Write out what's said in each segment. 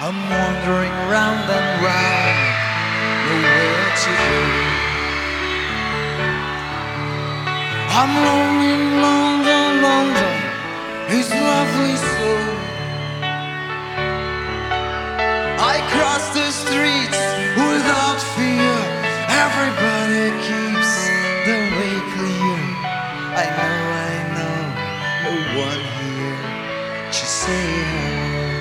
I'm wandering round and round, nowhere to go. I'm longing, London, London, it's lovely so. I cross the streets without fear, everybody keeps the way clear. I know, no one here to say hello.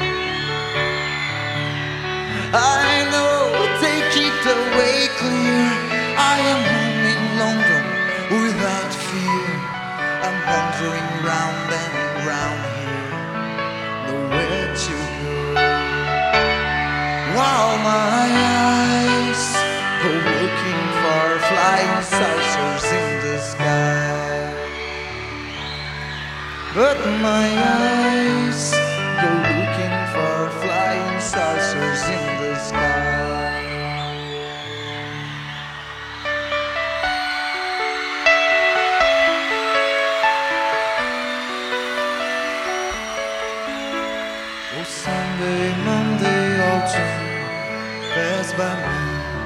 I know they keep the way clear. I am home in London without fear. I'm wandering round and round here, nowhere to go. While my eyes go looking for flying saucers in the sky, but my eyes go looking for flying saucers in the sky. Oh, Sunday, Monday, autumn pass by me,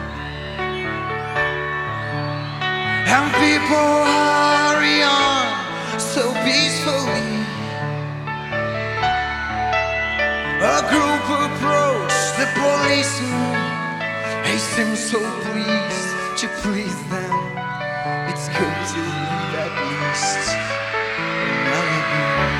and people hurry on so peacefully. A group approached the policeman. He seemed so pleased to please them. It's good to leave at least, and I agree.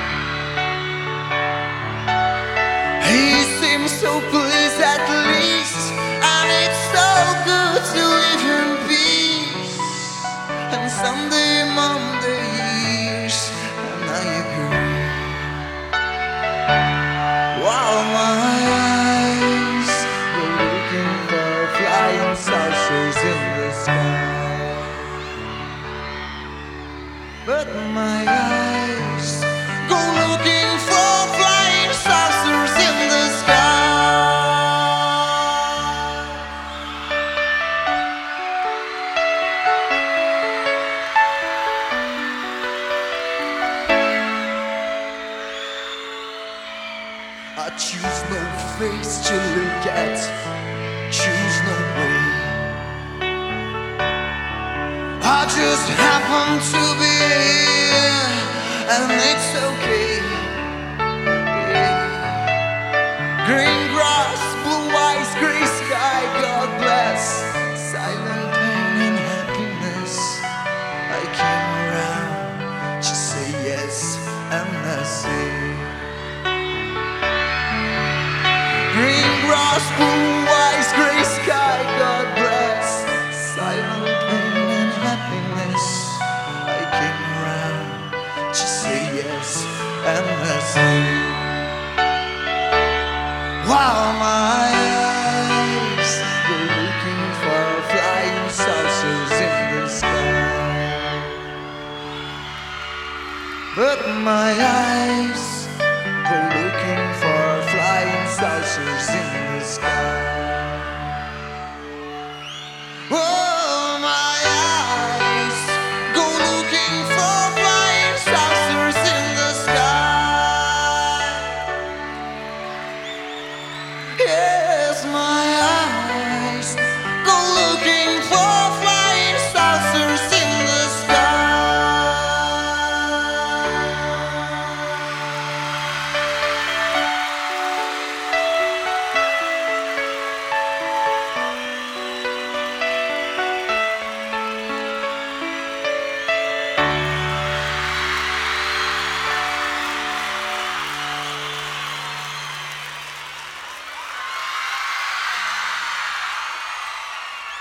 He seems so pleased at least, and it's so good to live in peace. And Sunday, Monday years, and I agree. While my eyes go looking for flying saucers in the sky, but my eyes go looking for flying saucers in the sky. I choose no face to look at, choose no way. I just happen to be here, and it's okay. Yeah. Green grass, blue eyes, gray sky, God bless. Silent pain and happiness. I came around to say yes, and I say. Green grass, blue eyes, gray sky, God bless. Silent pain and happiness. I came around to say yes, and I say. While my eyes go looking for flying saucers in the sky, but my eyes